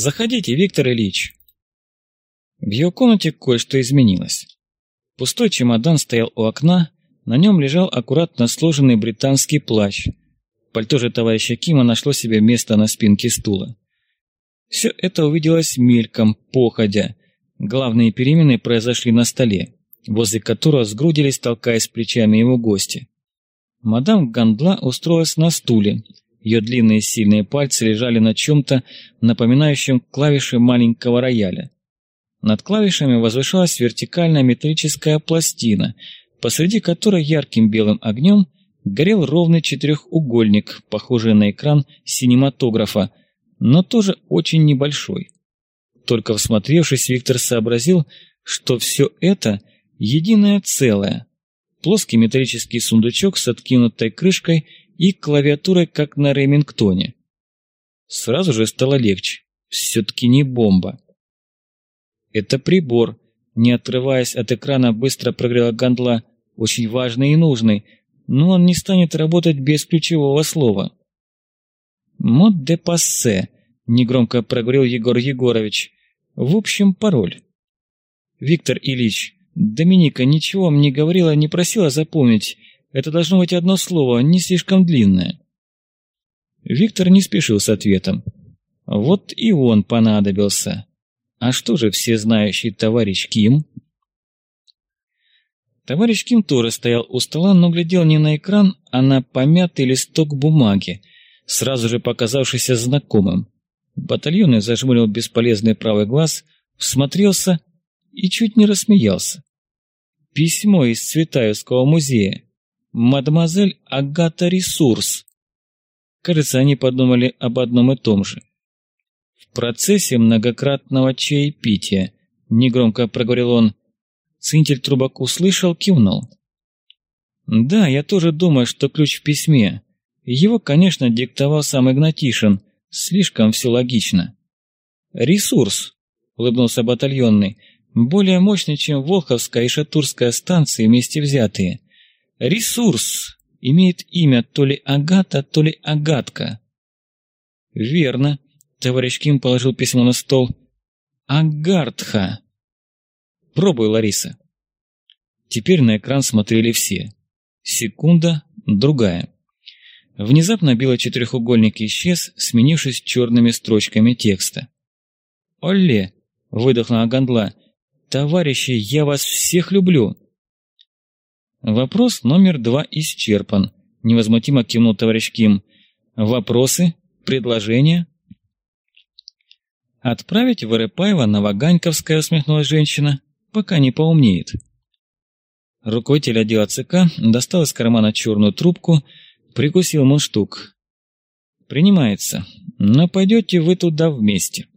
«Заходите, Виктор Ильич». В ее комнате кое-что изменилось. Пустой чемодан стоял у окна, на нем лежал аккуратно сложенный британский плащ. Пальто же товарища Кима нашло себе место на спинке стула. Все это увиделось мельком, походя. Главные перемены произошли на столе, возле которого сгрудились, толкаясь плечами его гости. Мадам Гандла устроилась на стуле. Ее длинные сильные пальцы лежали на чем-то, напоминающем клавиши маленького рояля. Над клавишами возвышалась вертикальная металлическая пластина, посреди которой ярким белым огнем горел ровный четырехугольник, похожий на экран синематографа, но тоже очень небольшой. Только всмотревшись, Виктор сообразил, что все это единое целое. Плоский металлический сундучок с откинутой крышкой и клавиатурой, как на Ремингтоне. Сразу же стало легче. Все-таки не бомба. «Это прибор», — не отрываясь от экрана, быстро прогрела Гандла, «очень важный и нужный, но он не станет работать без ключевого слова». «Мод де пассе», — негромко проговорил Егор Егорович. «В общем, пароль». «Виктор Ильич, Доминика ничего мне не говорила, не просила запомнить. Это должно быть одно слово, не слишком длинное». Виктор не спешил с ответом. Вот и он понадобился. А что же всезнающий товарищ Ким? Товарищ Ким тоже стоял у стола, но глядел не на экран, а на помятый листок бумаги, сразу же показавшийся знакомым. Батальонный зажмурил бесполезный правый глаз, всмотрелся и чуть не рассмеялся. Письмо из Цветаевского музея. Мадемуазель Агата Ресурс. Кажется, они подумали об одном и том же. В процессе многократного чаепития, негромко проговорил он. Ценитель трубок услышал, кивнул. Да, я тоже думаю, что ключ в письме. Его, конечно, диктовал сам Игнатишин. Слишком все логично. Ресурс, улыбнулся батальонный, более мощный, чем Волховская и Шатурская станции вместе взятые. Ресурс имеет имя то ли Агата, то ли Агатка. Верно. Товарищ Ким положил письмо на стол. Агартха. Пробуй, Лариса. Теперь на экран смотрели все. Секунда, другая. Внезапно белый четырехугольник исчез, сменившись черными строчками текста. «Олле!» — выдохнула Гандла. «Товарищи, я вас всех люблю!» «Вопрос номер 2 исчерпан», — невозмутимо кивнул товарищ Ким. «Вопросы? Предложения?» «Отправить Воропаева на Ваганьковское», — усмехнулась женщина, — «пока не поумнеет». Руководитель отдела ЦК достал из кармана черную трубку, прикусил мундштук. «Принимается, но пойдете вы туда вместе».